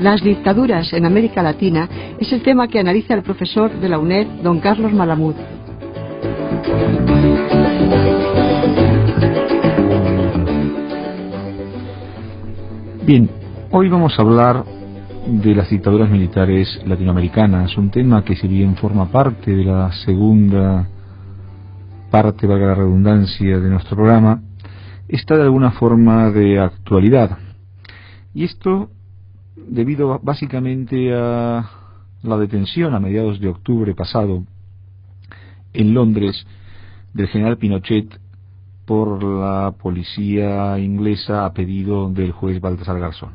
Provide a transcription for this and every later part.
Las dictaduras en América Latina es el tema que analiza el profesor de la UNED, don Carlos Malamud. Bien, hoy vamos a hablar de las dictaduras militares latinoamericanas, un tema que, si bien forma parte de la segunda parte, valga la redundancia, de nuestro programa, está de alguna forma de actualidad. Y esto debido básicamente a la detención a mediados de octubre pasado en Londres del general Pinochet por la policía inglesa a pedido del juez Baltasar Garzón.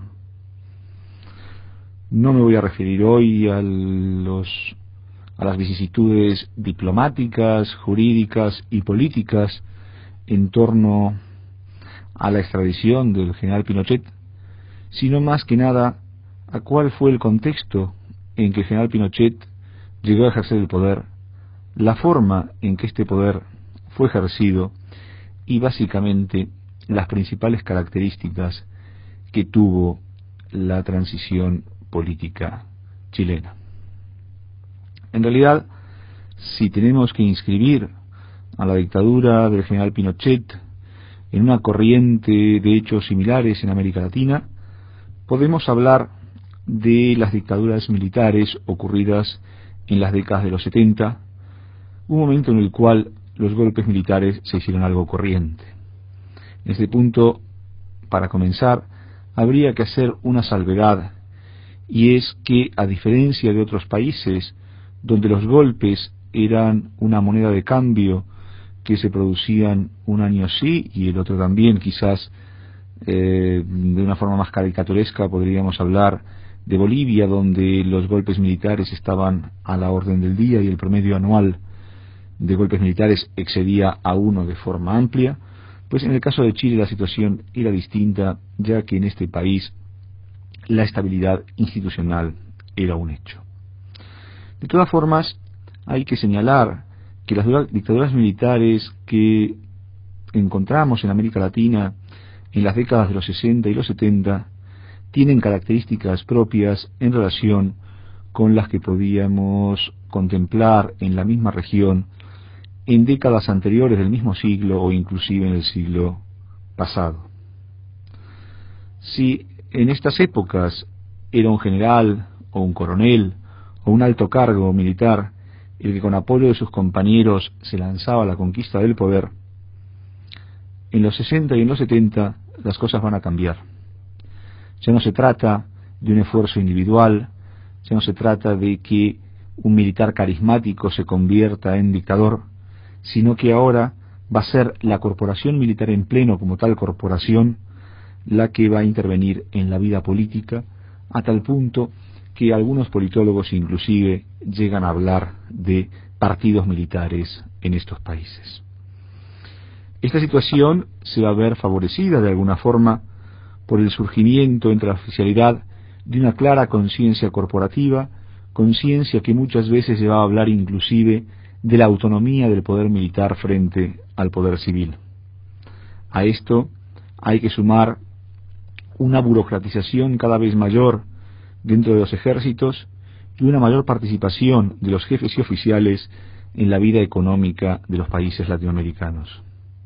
No me voy a referir hoy a las vicisitudes diplomáticas, jurídicas y políticas en torno a la extradición del general Pinochet, sino más que nada a cuál fue el contexto en que el general Pinochet llegó a ejercer el poder, la forma en que este poder fue ejercido y básicamente las principales características que tuvo la transición política chilena. En realidad, si tenemos que inscribir a la dictadura del general Pinochet en una corriente de hechos similares en América Latina, podemos hablar de las dictaduras militares ocurridas en las décadas de los 70, un momento en el cual los golpes militares se hicieron algo corriente. En este punto, para comenzar, habría que hacer una salvedad, y es que, a diferencia de otros países donde los golpes eran una moneda de cambio que se producían un año sí y el otro también, quizás de una forma más caricaturesca podríamos hablar de Bolivia, donde los golpes militares estaban a la orden del día y el promedio anual de golpes militares excedía a uno de forma amplia, pues en el caso de Chile la situación era distinta, ya que en este país la estabilidad institucional era un hecho. De todas formas, hay que señalar que las dictaduras militares que encontramos en América Latina en las décadas de los 60 y los 70 tienen características propias en relación con las que podíamos contemplar en la misma región en décadas anteriores del mismo siglo o inclusive en el siglo pasado. Si en estas épocas era un general o un coronel o un alto cargo militar el que con apoyo de sus compañeros se lanzaba a la conquista del poder, en los 60 y en los 70 las cosas van a cambiar. Ya no se trata de un esfuerzo individual, ya no se trata de que un militar carismático se convierta en dictador, sino que ahora va a ser la corporación militar en pleno como tal corporación la que va a intervenir en la vida política, a tal punto que algunos politólogos inclusive llegan a hablar de partidos militares en estos países. Esta situación se va a ver favorecida de alguna forma por el surgimiento entre la oficialidad de una clara conciencia corporativa, conciencia que muchas veces lleva a hablar inclusive de la autonomía del poder militar frente al poder civil. A esto hay que sumar una burocratización cada vez mayor dentro de los ejércitos y una mayor participación de los jefes y oficiales en la vida económica de los países latinoamericanos.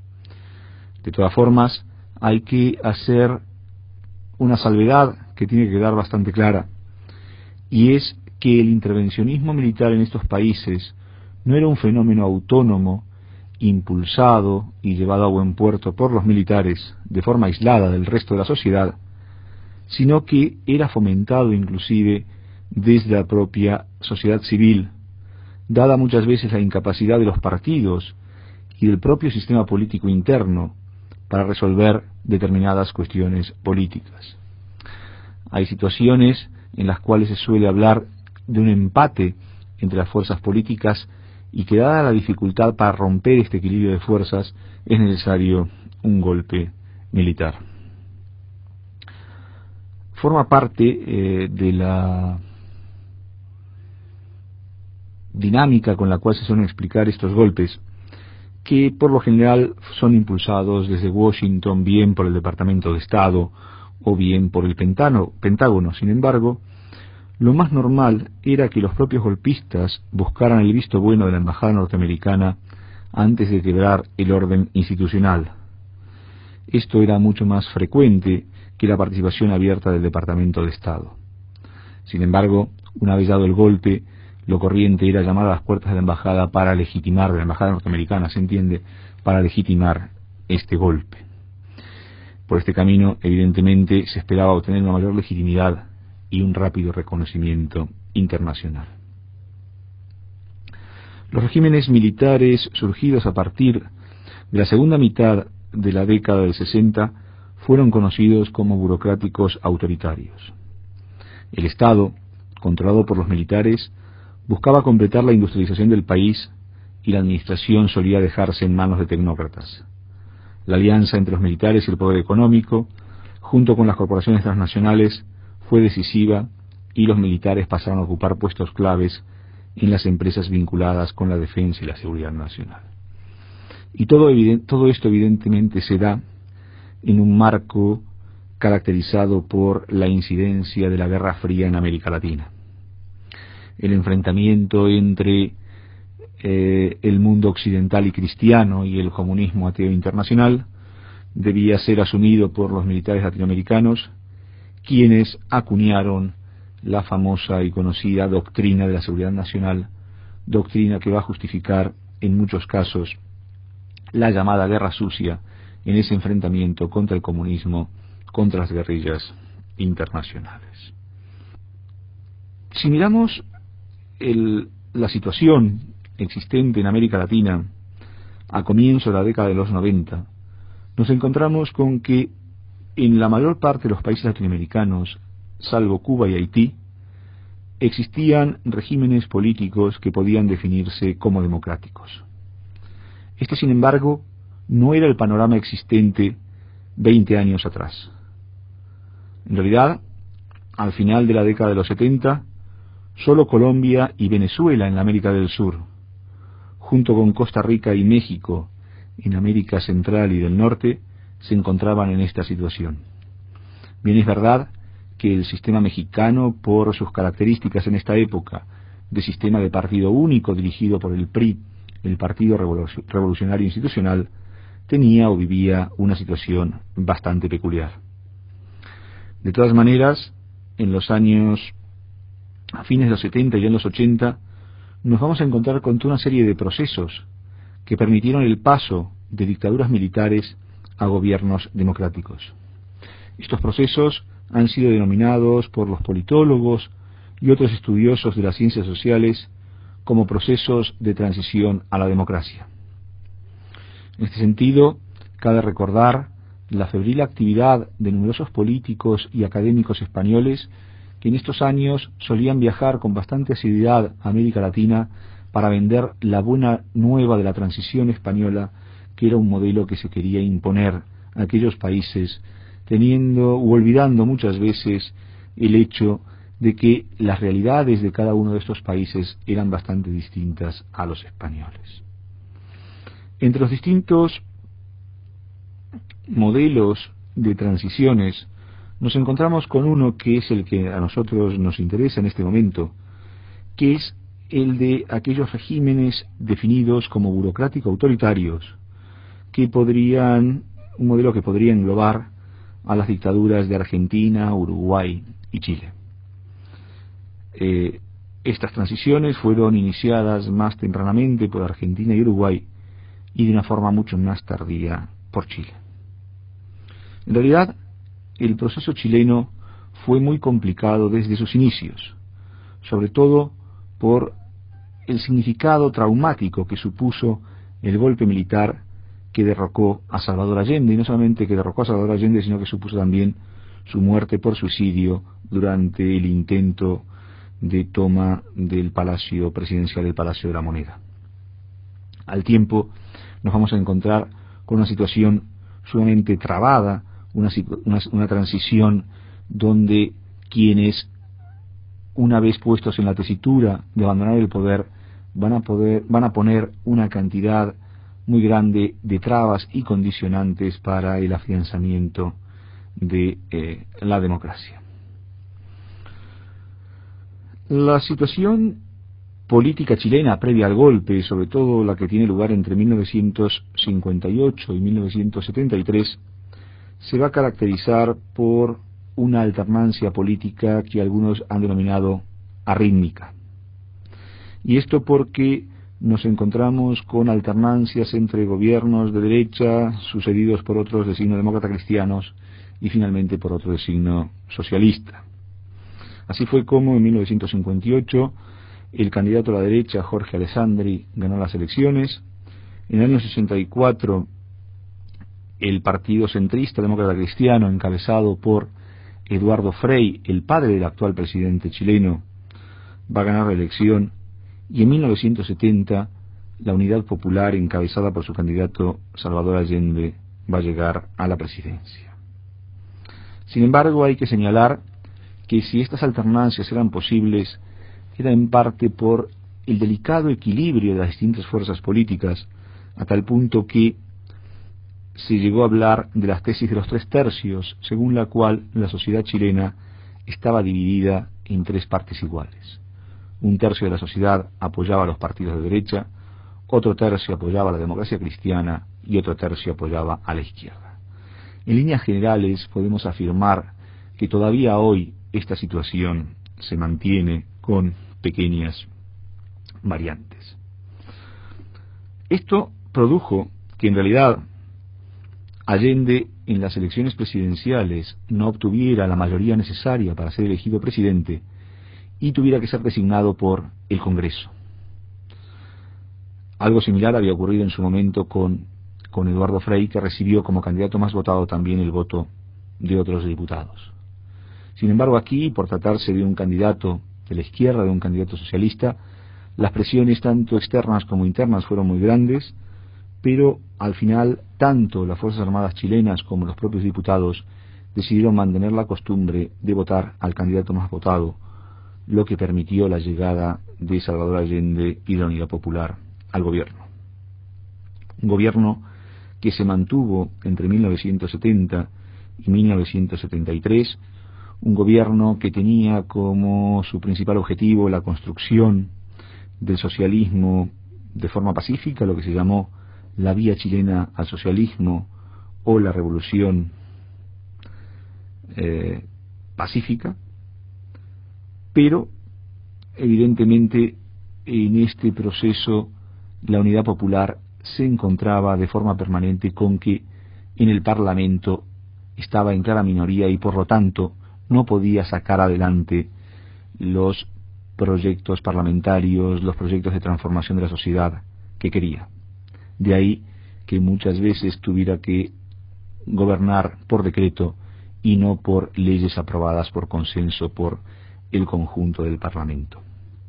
De todas formas, hay que hacer una salvedad que tiene que quedar bastante clara, y es que el intervencionismo militar en estos países no era un fenómeno autónomo, impulsado y llevado a buen puerto por los militares de forma aislada del resto de la sociedad, sino que era fomentado inclusive desde la propia sociedad civil, dada muchas veces la incapacidad de los partidos y del propio sistema político interno para resolver determinadas cuestiones políticas. Hay situaciones en las cuales se suele hablar de un empate entre las fuerzas políticas y que, dada la dificultad para romper este equilibrio de fuerzas, es necesario un golpe militar. Forma parte de la dinámica con la cual se suelen explicar estos golpes, que por lo general son impulsados desde Washington, bien por el Departamento de Estado o bien por el Pentágono. Sin embargo, lo más normal era que los propios golpistas buscaran el visto bueno de la embajada norteamericana antes de quebrar el orden institucional. Esto era mucho más frecuente que la participación abierta del Departamento de Estado. Sin embargo, una vez dado el golpe, lo corriente era llamar a las puertas de la embajada para legitimar, de la embajada norteamericana, se entiende, para legitimar este golpe. Por este camino, evidentemente, se esperaba obtener una mayor legitimidad y un rápido reconocimiento internacional. Los regímenes militares surgidos a partir de la segunda mitad de la década del 60 fueron conocidos como burocráticos autoritarios. El Estado, controlado por los militares, buscaba completar la industrialización del país y la administración solía dejarse en manos de tecnócratas. La alianza entre los militares y el poder económico, junto con las corporaciones transnacionales, fue decisiva y los militares pasaron a ocupar puestos claves en las empresas vinculadas con la defensa y la seguridad nacional. Y todo esto evidentemente se da en un marco caracterizado por la incidencia de la Guerra Fría en América Latina. El enfrentamiento entre el mundo occidental y cristiano y el comunismo ateo internacional debía ser asumido por los militares latinoamericanos, quienes acuñaron la famosa y conocida doctrina de la seguridad nacional, doctrina que va a justificar en muchos casos la llamada guerra sucia en ese enfrentamiento contra el comunismo, contra las guerrillas internacionales. Si miramos la situación existente en América Latina a comienzo de la década de los 90, nos encontramos con que en la mayor parte de los países latinoamericanos, salvo Cuba y Haití, existían regímenes políticos que podían definirse como democráticos. Este, sin embargo, no era el panorama existente 20 años atrás. En realidad, al final de la década de los 70, solo Colombia y Venezuela en la América del Sur, junto con Costa Rica y México en América Central y del Norte, se encontraban en esta situación. Bien es verdad que el sistema mexicano, por sus características en esta época de sistema de partido único dirigido por el PRI, el Partido Revolucionario Institucional, tenía o vivía una situación bastante peculiar. De todas maneras, en los años a fines de los 70 y en los 80, nos vamos a encontrar con toda una serie de procesos que permitieron el paso de dictaduras militares a gobiernos democráticos. Estos procesos han sido denominados por los politólogos y otros estudiosos de las ciencias sociales como procesos de transición a la democracia. En este sentido, cabe recordar la febril actividad de numerosos políticos y académicos españoles que en estos años solían viajar con bastante asiduidad a América Latina para vender la buena nueva de la transición española, que era un modelo que se quería imponer a aquellos países, teniendo u olvidando muchas veces el hecho de que las realidades de cada uno de estos países eran bastante distintas a los españoles. Entre los distintos modelos de transiciones nos encontramos con uno que es el que a nosotros nos interesa en este momento, que es el de aquellos regímenes definidos como burocrático-autoritarios, un modelo que podría englobar a las dictaduras de Argentina, Uruguay y Chile. Estas transiciones fueron iniciadas más tempranamente por Argentina y Uruguay y de una forma mucho más tardía por Chile. En realidad, el proceso chileno fue muy complicado desde sus inicios, sobre todo por el significado traumático que supuso el golpe militar que derrocó a Salvador Allende, y no solamente que derrocó a Salvador Allende, sino que supuso también su muerte por suicidio durante el intento de toma del Palacio Presidencial, del Palacio de la Moneda. Al tiempo nos vamos a encontrar con una situación sumamente trabada, una transición donde quienes, una vez puestos en la tesitura de abandonar el poder, van a poner una cantidad muy grande de trabas y condicionantes para el afianzamiento de la democracia. La situación política chilena previa al golpe, sobre todo la que tiene lugar entre 1958 y 1973, se va a caracterizar por una alternancia política que algunos han denominado arrítmica. Y esto porque nos encontramos con alternancias entre gobiernos de derecha, sucedidos por otros de signo demócrata cristianos, y finalmente por otro de signo socialista. Así fue como en 1958 el candidato a la derecha, Jorge Alessandri, ganó las elecciones. En el año 64 el partido centrista demócrata cristiano, encabezado por Eduardo Frei, el padre del actual presidente chileno, va a ganar la elección, y en 1970 la Unidad Popular, encabezada por su candidato Salvador Allende, va a llegar a la presidencia. Sin embargo, hay que señalar que si estas alternancias eran posibles, era en parte por el delicado equilibrio de las distintas fuerzas políticas, a tal punto que se llegó a hablar de las tesis de los 3/3, según la cual la sociedad chilena estaba dividida en 3 partes iguales. 1/3 de la sociedad apoyaba a los partidos de derecha, otro tercio apoyaba a la democracia cristiana y otro tercio apoyaba a la izquierda. En líneas generales podemos afirmar que todavía hoy esta situación se mantiene con pequeñas variantes. Esto produjo que en realidad Allende en las elecciones presidenciales no obtuviera la mayoría necesaria para ser elegido presidente y tuviera que ser designado por el Congreso. Algo similar había ocurrido en su momento con Eduardo Frei, que recibió como candidato más votado también el voto de otros diputados. Sin embargo, aquí, por tratarse de un candidato de la izquierda, de un candidato socialista, las presiones tanto externas como internas fueron muy grandes, pero al final tanto las Fuerzas Armadas chilenas como los propios diputados decidieron mantener la costumbre de votar al candidato más votado, lo que permitió la llegada de Salvador Allende y de la Unidad Popular al gobierno. Un gobierno que se mantuvo entre 1970 y 1973, un gobierno que tenía como su principal objetivo la construcción del socialismo de forma pacífica, lo que se llamó la vía chilena al socialismo o la revolución pacífica, pero evidentemente en este proceso la Unidad Popular se encontraba de forma permanente con que en el Parlamento estaba en clara minoría y por lo tanto no podía sacar adelante los proyectos parlamentarios, los proyectos de transformación de la sociedad que quería. De ahí que muchas veces tuviera que gobernar por decreto y no por leyes aprobadas por consenso por el conjunto del Parlamento.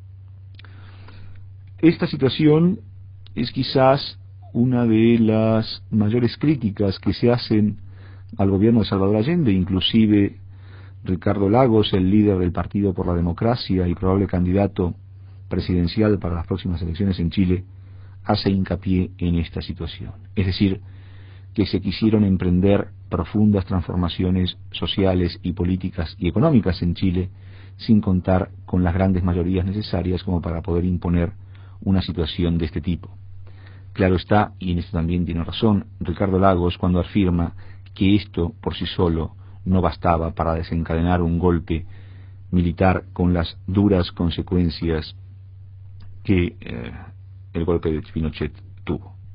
Esta situación es quizás una de las mayores críticas que se hacen al gobierno de Salvador Allende. Inclusive Ricardo Lagos, el líder del Partido por la Democracia y probable candidato presidencial para las próximas elecciones en Chile, hace hincapié en esta situación. Es decir, que se quisieron emprender profundas transformaciones sociales y políticas y económicas en Chile sin contar con las grandes mayorías necesarias como para poder imponer una situación de este tipo. Claro está, y en esto también tiene razón Ricardo Lagos cuando afirma que esto por sí solo no bastaba para desencadenar un golpe militar con las duras consecuencias que el golpe de Pinochet tuvo.